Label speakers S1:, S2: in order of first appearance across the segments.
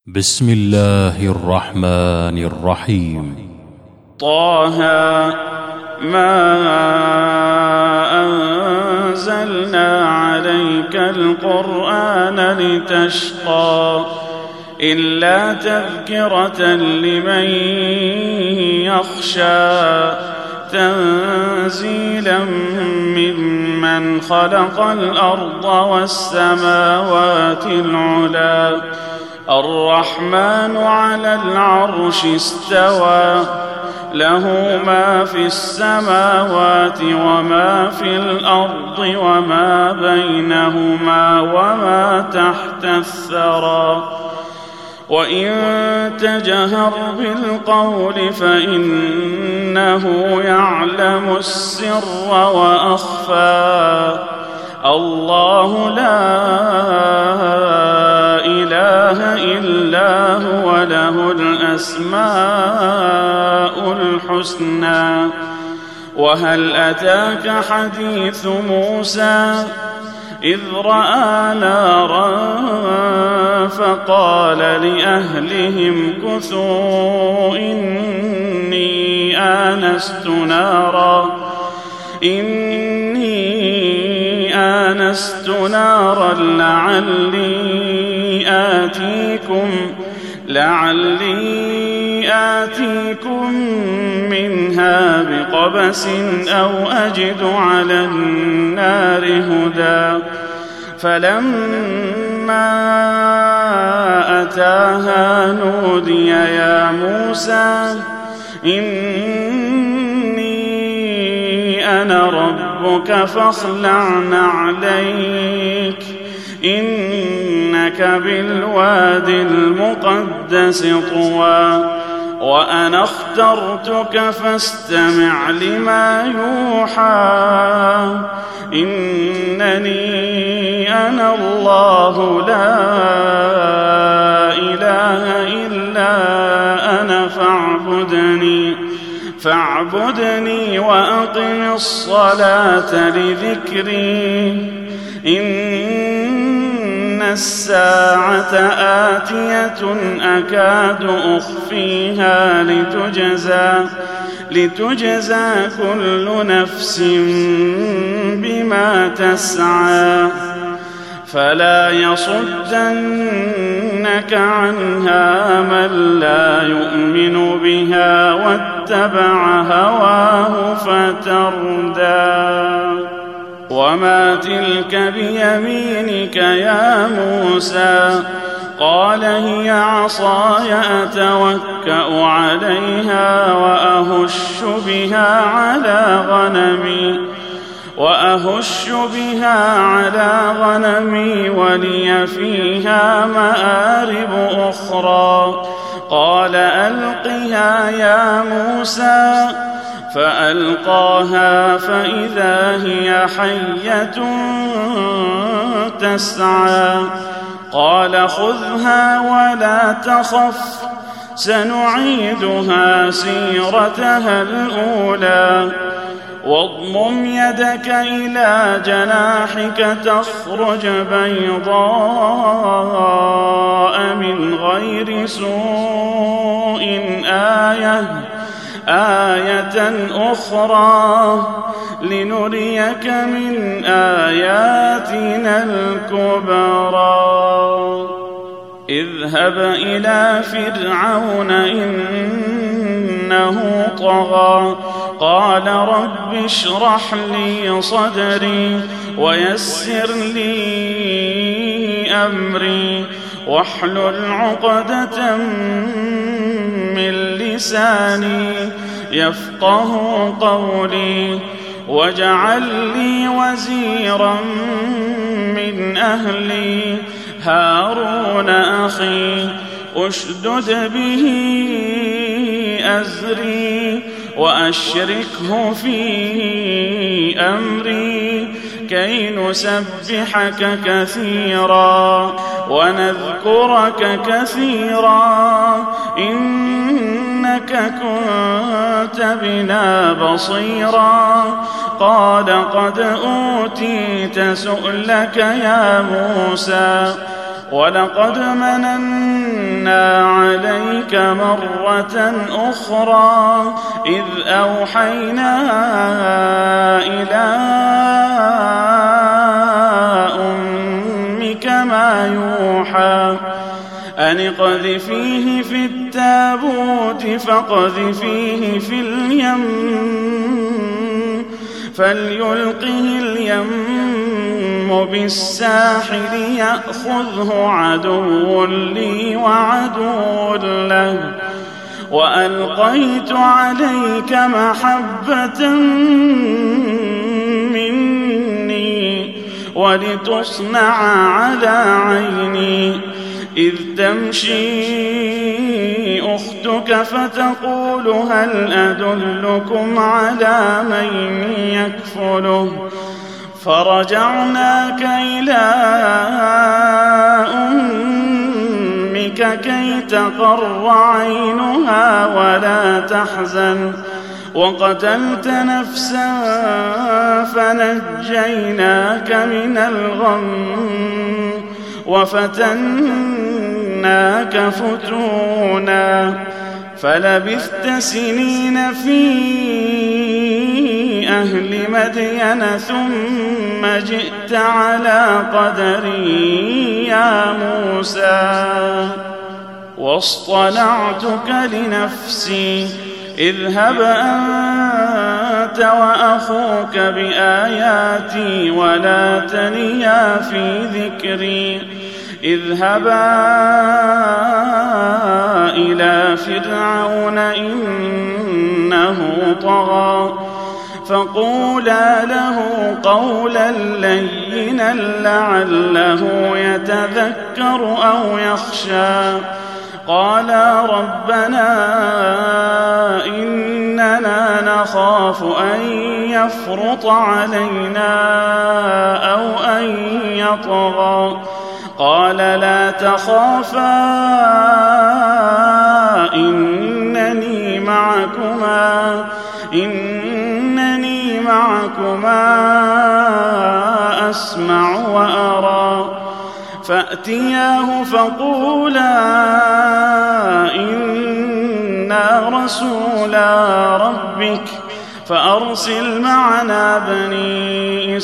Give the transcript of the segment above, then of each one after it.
S1: بسم الله الرحمن الرحيم.
S2: طه ما أنزلنا عليك القرآن لتشقى إلا تذكرة لمن يخشى تنزيلا ممن خلق الأرض والسماوات العلى الرحمن على العرش استوى له ما في السماوات وما في الأرض وما بينهما وما تحت الثرى وإن تجهر بالقول فإنه يعلم السر وأخفى الله لا إله إلا هو له الأسماء الحسنى. وهل أتاك حديث موسى إذ رأى نارا فقال لأهلهم كثوا إني آنست نارا لعلي آتيكم منها بقبس أو أجد على النار هدى فلما أتاها نودي يا موسى إني أنا ربك فاخلع نعليك إنك بالواد المقدس طوى وأنا اخترتك فاستمع لما يوحى إنني أنا الله لا إله إلا أنا فاعبدني وأقم الصلاة لذكري إن الساعة آتية أكاد أخفيها لتجزى كل نفس بما تسعى فلا يصدنك عنها من لا يؤمن بها واتبع هواه فتردى. وما تلك بيمينك يا موسى قال هي عصاي أتوكأ عليها وأهش بها على غنمي ولي فيها مآرب أخرى قال ألقها يا موسى فألقاها فإذا هي حية تسعى قال خذها ولا تخف سنعيدها سيرتها الأولى واضمم يدك إلى جناحك تخرج بيضاء من غير سوء آية أخرى لنريك من آياتنا الكبرى اذهب إلى فرعون إنه طغى قال رب اشرح لي صدري ويسر لي أمري واحلل عقدة من لساني يفقه قولي واجعل لي وزيرا من أهلي هارون أخي أشدد به أزري وأشركه في أمري كي نسبحك كثيرا ونذكرك كثيرا إنك كنت بنا بصيرا قال قد أوتيت سؤلك يا موسى ولقد مننا عليك مرة أخرى إذ أوحينا إلى أمك ما يوحى أن اقذفيه في التابوت فاقذفيه في اليم فليلقه اليم بالساحل يأخذه عدو لي وعدو له وألقيت عليك محبة مني ولتصنع على عيني إذ تمشي أختك فتقول هل أدلكم على من يكفله فرجعناك إلى أمك كي تقر عينها ولا تحزن وقتلت نفسا فنجيناك من الغم وفتناك فتونا فلبثت سنين في أهل مدين ثم جئت على قدري يا موسى واصطنعتك لنفسي اذهب أنت وأخوك بآياتي ولا تنيا في ذكري اذهبا إلى فرعون إنه طغى فقولا له قولا لينا لعله يتذكر أو يخشى قالا ربنا إننا نخاف أن يفرط علينا أو أن يطغى قال لا تخافا إنني معكما أسمع وأرى فأتياه فقولا إنا رسولا ربك فأرسل معنا بني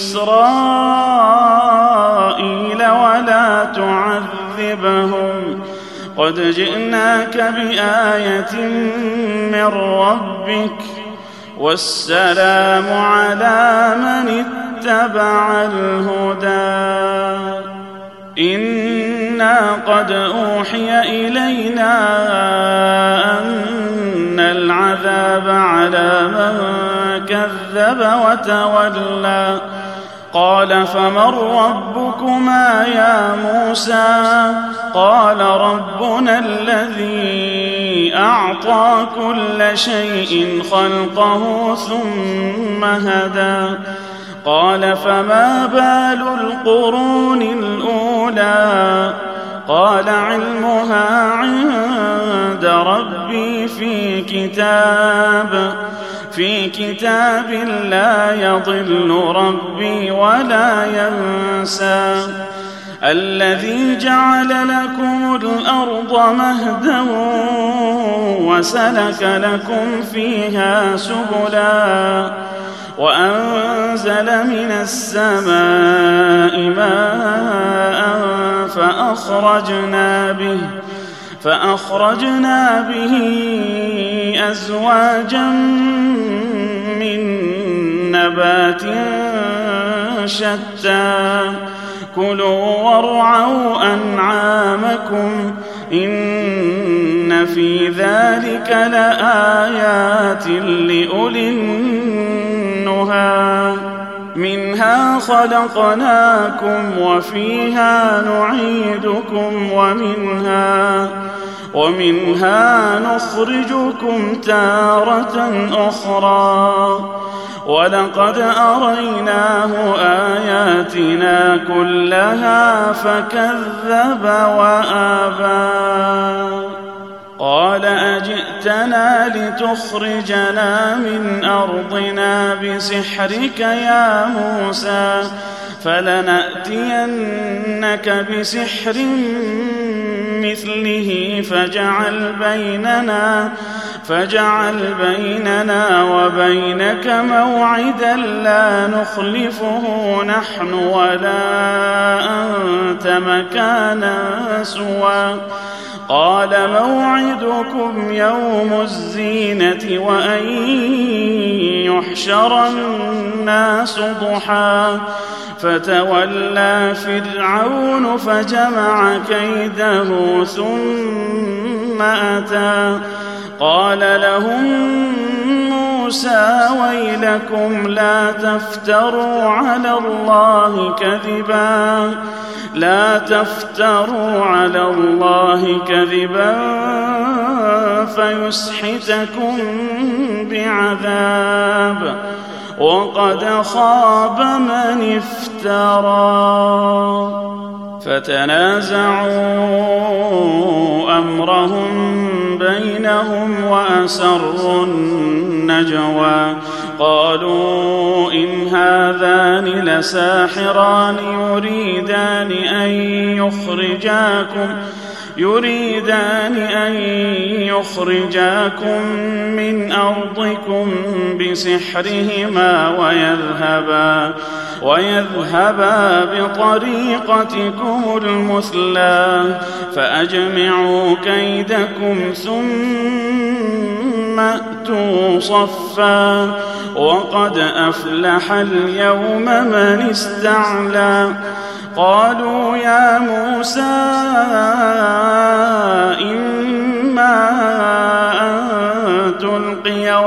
S2: إسرائيل ولا تعذبهم قد جئناك بآية من ربك والسلام على من اتبع الهدى إنا قد أوحي إلينا أن العذاب على من كذب وتولى قال فمن ربكما يا موسى قال ربنا الذي أعطى كل شيء خلقه ثم هدى قال فما بال القرون الأولى قال علمها عند ربي في كتاب لا يضل ربي ولا ينسى الذي جعل لكم الأرض مهدا وسلك لكم فيها سبلا وأنزل من السماء ماء فأخرجنا به أزواجا من نبات شتى كلوا وارعوا أنعامكم إن في ذلك لآيات لأولي النهى منها خلقناكم وفيها نعيدكم ومنها نخرجكم تارة أخرى ولقد أريناه آياتنا كلها فكذب وأبى قال أجئتنا لتخرجنا من أرضنا بسحرك يا موسى فلنأتينك بسحر مثله فاجعل بيننا وبينك موعدا لا نخلفه نحن ولا أنت مكانا سوى. قال موعدكم يوم الزينة وأن يحشر الناس ضحى. فتولى فرعون فجمع كيده ثم أتى. قال لهم موسى ويلكم لا تفتروا على الله كذبا فيسحتكم بعذاب وقد خاب من افترى. فتنازعوا أمرهم بينهم وأسروا النجوى. قالوا إن هذان لساحران يريدان أن يخرجاكم من أرضكم بسحرهما ويذهبا بطريقتكم المثلى فأجمعوا كيدكم ثم أتوا صفا وقد أفلح اليوم من استعلى. قالوا يا موسى إما أن تلقي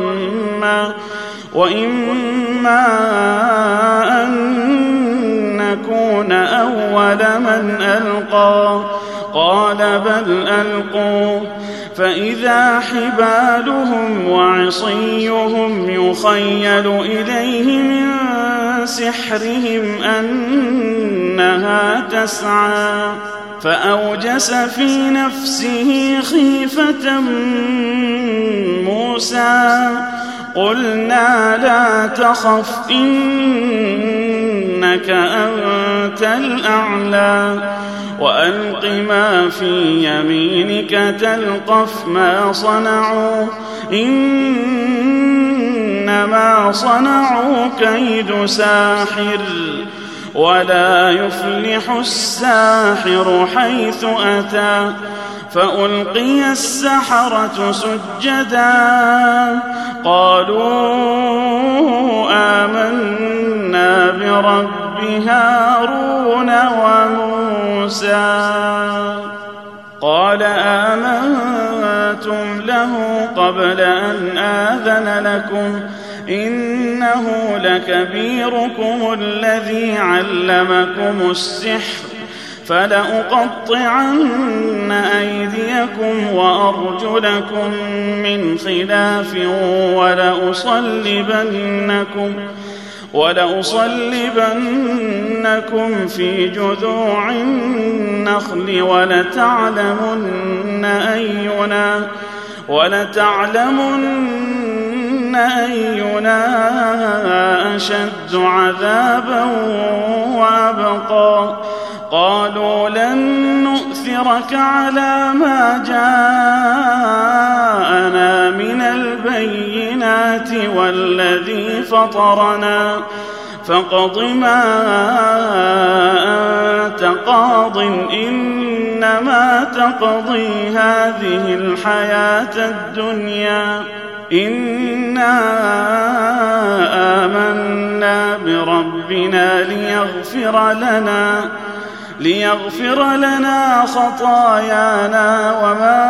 S2: وإما أن نكون أول من ألقى. قال بل ألقوا فإذا حبالهم وعصيهم يخيل إليه من سحرهم أنها تسعى. فأوجس في نفسه خيفة موسى. قلنا لا تخف إنك أنت الأعلى وألق ما في يمينك تلقف ما صنعوا إنما صنعوا كيد ساحر ولا يفلح الساحر حيث أتى. فألقي السحرة سجدا قالوا آمنا برب هارون وموسى. قال آمنتم له قبل أن آذن لكم إنه لكبيركم الذي علمكم السحر فلأقطعن أيديكم وأرجلكم من خلاف ولأصلبنكم في جذوع النخل ولتعلمن أينا أشد عذابا وأبقى. قالوا لن نؤثرك على ما جاءنا من البينات والذي فطرنا فاقض ما أنت قاض إنما تقضي هذه الحياة الدنيا إنا آمنا بربنا ليغفر لنا خطايانا وما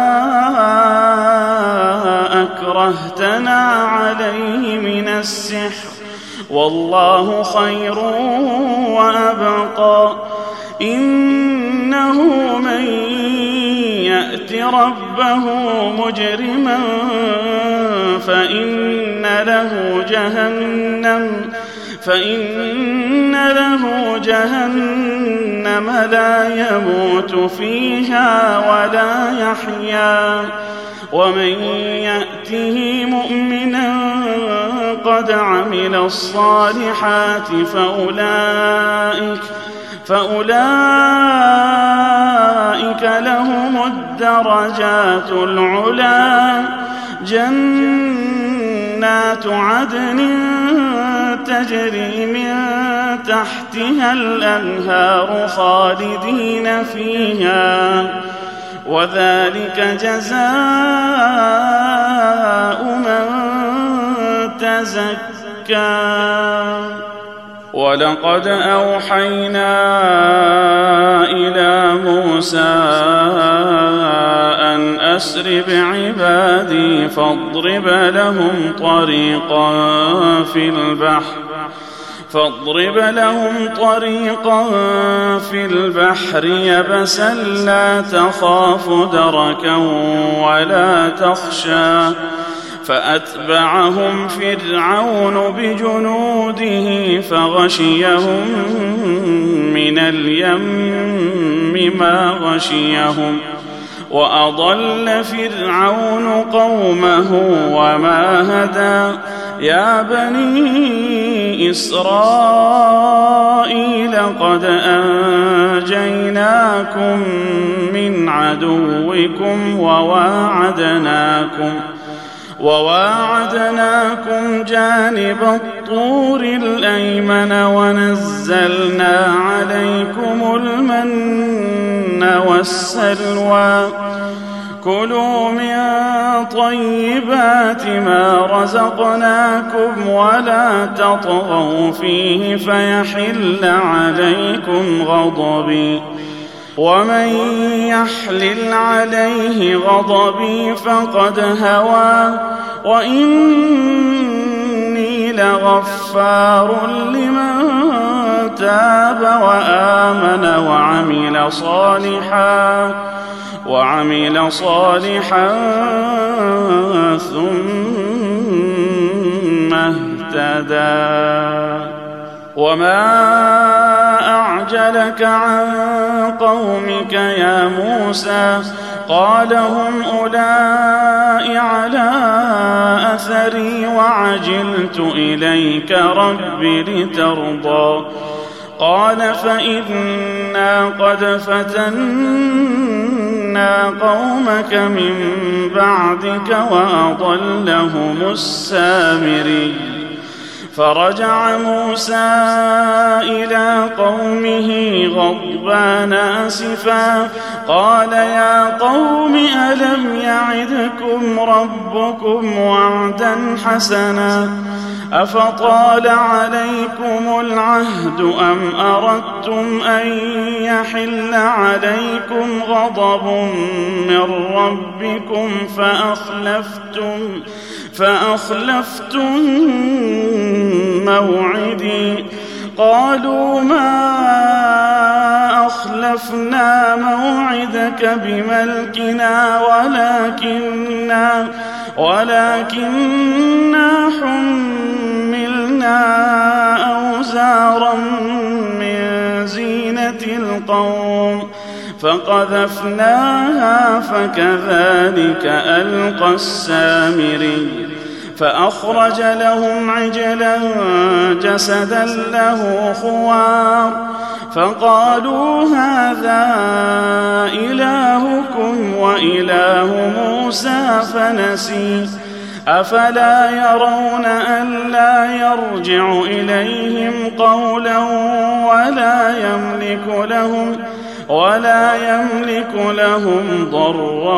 S2: أكرهتنا عليه من السحر والله خير وأبقى. إنه من يأت ربه فإن له فإن له جهنم لا يموت فيها ولا يحيا ومن يأته مؤمنا قد عمل الصالحات فأولئك لهم الدرجات العلى جنات عدن تجري من تحتها الأنهار خالدين فيها وذلك جزاء من تزكى. ولقد أوحينا إلى موسى أن أسر بعبادي فاضرب لهم طريقا في البحر يبسا لا تخاف دركا ولا تخشى فأتبعهم فرعون بجنوده فغشيهم من اليم ما غشيهم وأضل فرعون قومه وما هدى. يا بني إسرائيل قد أنجيناكم من عدوكم وواعدناكم جانب الطور الأيمن ونزلنا عليكم المن والسلوى كلوا من طيبات ما رزقناكم ولا تطغوا فيه فيحل عليكم غضبي ومن يحلل عليه غضبي فقد هوى وإني لغفار لمن تاب وآمن وعمل صالحا ثم اهتدى. وما أعجلك عن قومك يا موسى قال هم أولئك على أثري وعجلت إليك رب لترضى قال فإنا قد فتنا قومك من بعدك وأضلهم السامري. فرجع موسى إلى قومه غضبان آسفا قال يا قوم ألم يعدكم ربكم وعدا حسنا أفطال عليكم العهد أم أردتم أن يحل عليكم غضب من ربكم فأخلفتم موعدي قالوا ما أخلفنا موعدك بملكنا ولكننا حملنا أوزارا من زينة القوم فقذفناها فكذلك ألقى السامري. فأخرج لهم عجلا جسدا له خوار فقالوا هذا إلهكم وإله موسى فنسي أفلا يرون ألا يرجع إليهم قولا ولا يملك لهم ضرا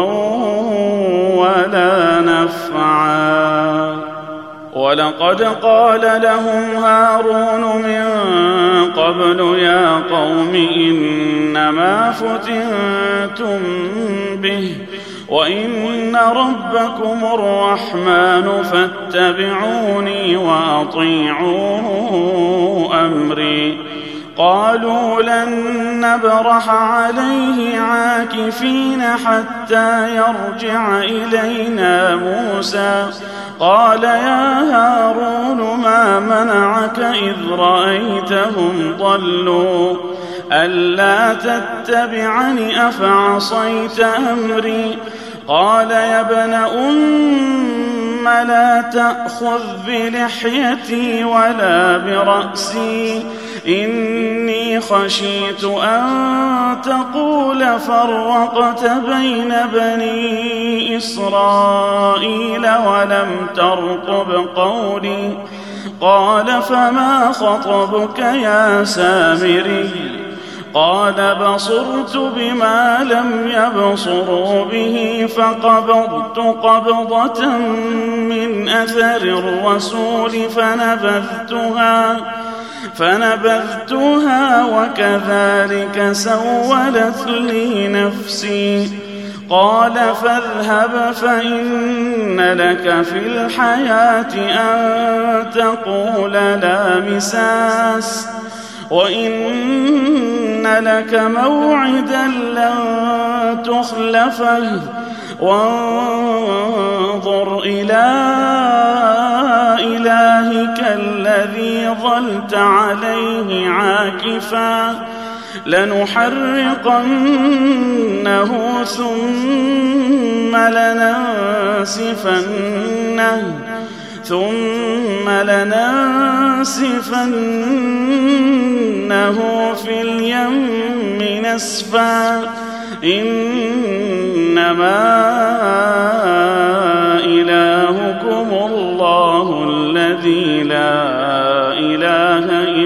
S2: ولا نفعا. ولقد قال لهم هارون من قبل يا قوم إنما فتنتم به وإن ربكم الرحمن فاتبعوني وأطيعوا أمري قالوا لن نبرح عليه عاكفين حتى يرجع إلينا موسى. قال يا هارون ما منعك إذ رأيتهم ضلوا ألا تتبعني أفعصيت أمري. قال يا ابن أم لا تأخذ بلحيتي ولا برأسي إني خشيت أن تقول فرقت بين بني إسرائيل ولم ترقب قولي. قال فما خطبك يا سامري؟ قال بصرت بما لم يبصروا به فقبضت قبضة من أثر الرسول فنبذتها وكذلك سولت لي نفسي. قال فاذهب فإن لك في الحياة أن تقول لا مساس وإن لك موعدا لن تخلفه وانظر إلى إلهك الذي ظلت عليه عاكفا لنحرقنه ثم لننسفنه في اليم نسفا إنما إلهكم الله الذي لا إله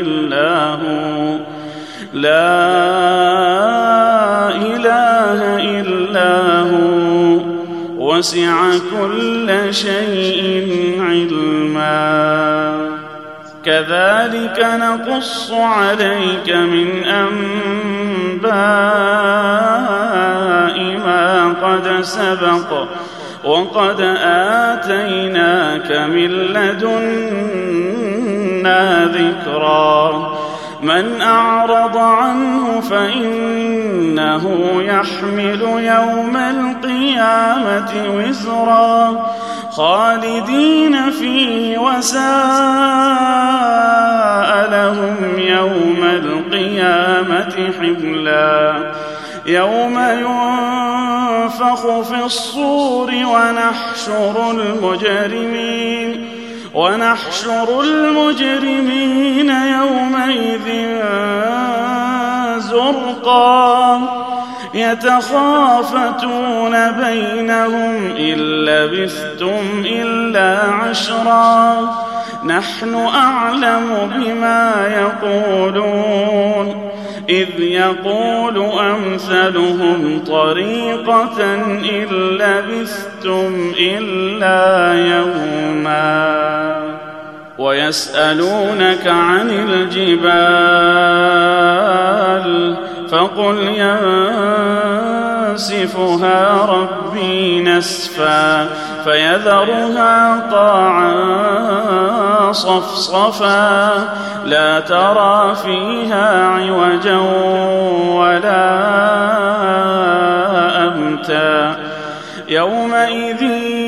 S2: إلا هو وسع كل شيء علما. كذلك نقص عليك من أنباء ما قد سبق وقد آتيناك من لدنا ذكرا. من أعرض عنه فإنه يحمل يوم القيامة وزرا خالدين فيه وساء لهم يوم القيامة حملا. يوم ينفخ في الصور ونحشر المجرمين يومئذ زرقا يتخافتون بينهم إن لبثتم إلا عشرا نحن أعلم بما يقولون إذ يقول أمثلهم طريقة إن لبثتم إلا يوما. ويسألونك عن الجبال فقل ينسفها ربي نسفا فيذرها قاعا صفصفا لا ترى فيها عوجا ولا أمتا. يومئذ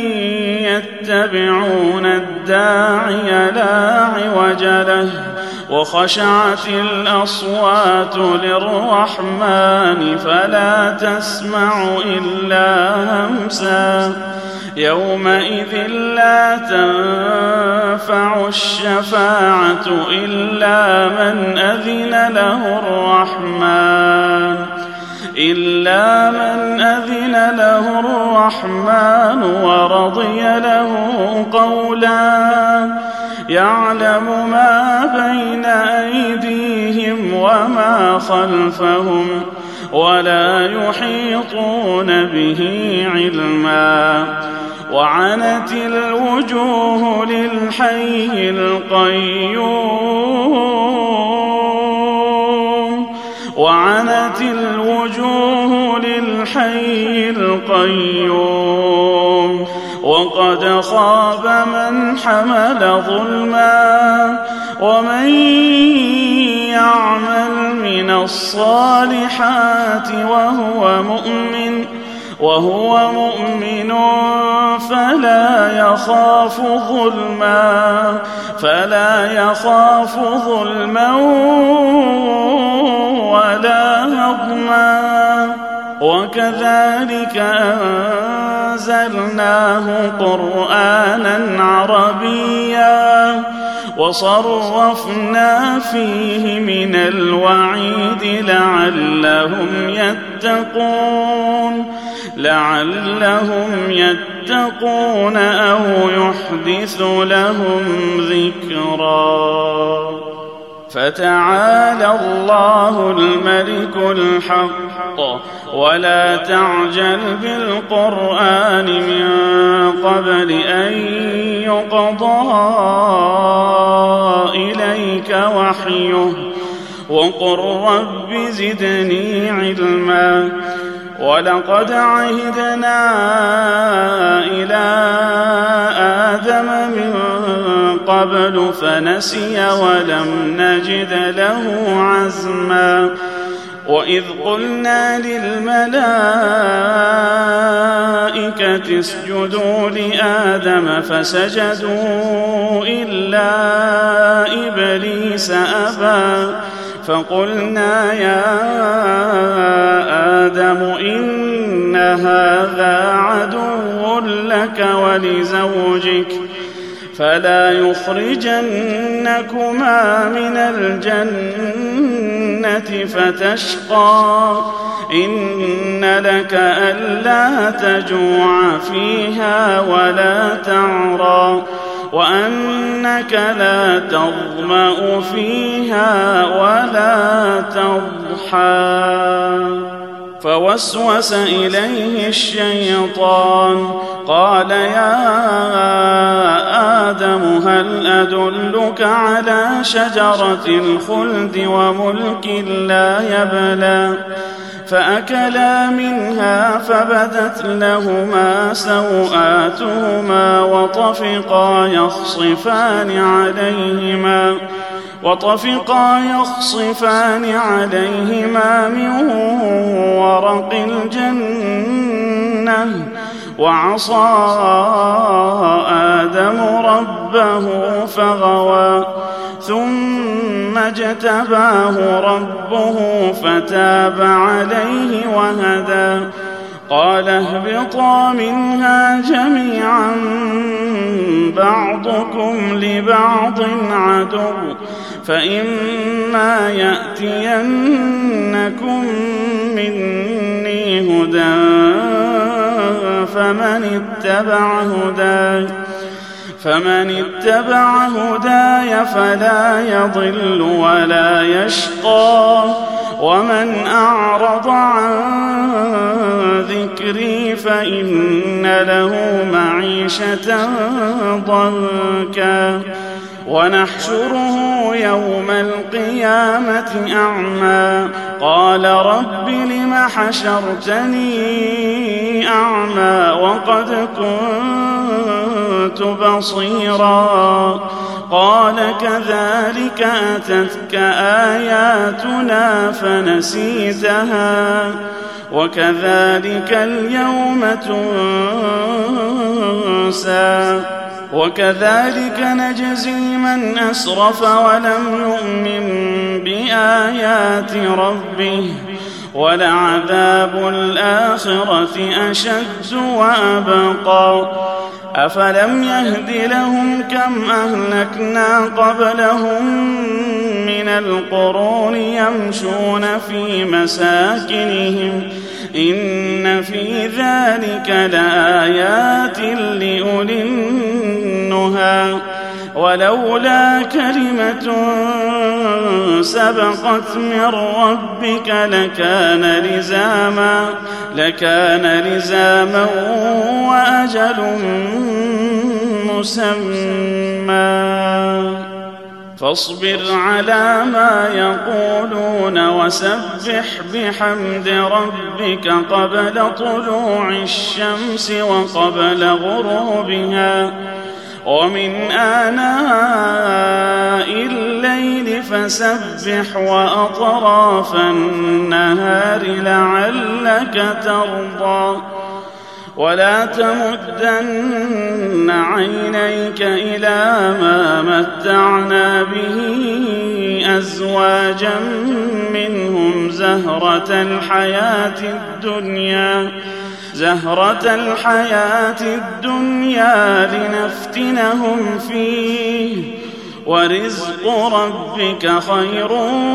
S2: يتبعون الداعي لا عوج له وخشعت الأصوات للرحمن فلا تسمع إلا همسا. يومئذ لا تنفع الشفاعة إلا من أذن له الرحمن ورضي له قولا. يعلم ما بين أيديهم وما خلفهم ولا يحيطون به علما. وعنت الوجوه للحي القيوم وقد خاب من حمل ظلما ومن يعمل من الصالحات وهو مؤمن فلا يخاف ظلما ولا هضما. وكذلك أنزلناه قرآنا عربيا وصرفنا فيه من الوعيد لعلهم يتقون أو يحدث لهم ذكرا. فتعالى الله الملك الحق ولا تعجل بالقرآن من قبل أن يقضى إليك وحيه وقل رب زدني علما. ولقد عهدنا إلى آدم من قبل فنسي ولم نجد له عزما. وإذ قلنا للملائكة اسجدوا لآدم فسجدوا إلا إبليس أبى فقلنا يا آدم إن هذا عدو لك ولزوجك فلا يخرجنكما من الجنة فتشقى. إن لك ألا تجوع فيها ولا تعرى وأنك لا تظمأ فيها ولا تضحى. فوسوس إليه الشيطان قال يا آدم هل أدلك على شجرة الخلد وملك لا يبلى. فأكلا منها فبدت لهما سوآتهما وطفقا يخصفان عليهما من ورق الجنة وعصى آدم ربه فغوى ثم اجتباه ربه فتاب عليه وهدى. قال اهبطا منها جميعا بعضكم لبعض عدو فإما يأتينكم مني هدى فمن اتبع هداي فلا يضل ولا يشقى ومن أعرض عن ذكري فإن له معيشة ضنكا ونحشره يوم القيامة أعمى قال رب لم حشرتني أعمى وقد كنت بصيرا قال كذلك أتتك آياتنا فنسيتها وكذلك اليوم تنسى وكذلك نجزي من أسرف ولم يؤمن بآيات ربه ولعذاب الآخرة أشد وأبقى أفلم يهد لهم كم أهلكنا قبلهم من القرون يمشون في مساكنهم إن في ذلك لآيات لأولي النهى ولولا كلمة سبقت من ربك لكان لزاما وأجل مسمى فاصبر على ما يقولون وسبح بحمد ربك قبل طلوع الشمس وقبل غروبها ومن آناء الليل فسبح وأطراف النهار لعلك ترضى ولا تمدن عينيك إلى ما متعنا به أزواجا منهم زهرة الحياة الدنيا لنفتنهم فيه ورزق ربك خير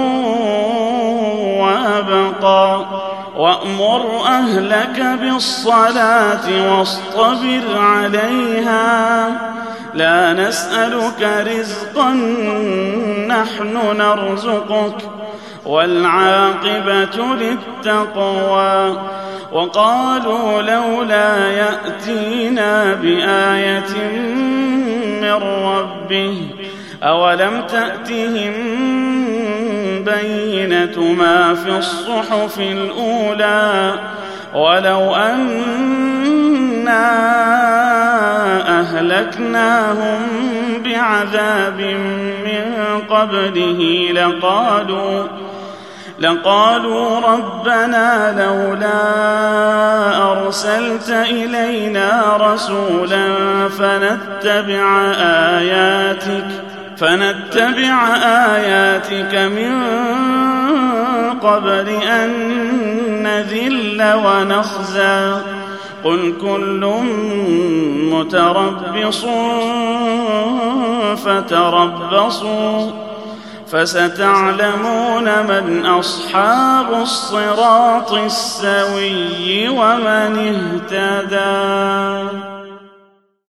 S2: وأبقى وأمر أهلك بالصلاة واصطبر عليها لا نسألك رزقا نحن نرزقك والعاقبة للتقوى وقالوا لولا يأتينا بآية من ربه أولم تأتهم بينة ما في الصحف الأولى ولو أنا أهلكناهم بعذاب من قبله لقالوا ربنا لولا أرسلت إلينا رسولا فنتبع آياتك من قبل أن نذل ونخزى قل كل متربص فتربصوا فستعلمون من أصحاب الصراط السوي ومن اهتدى.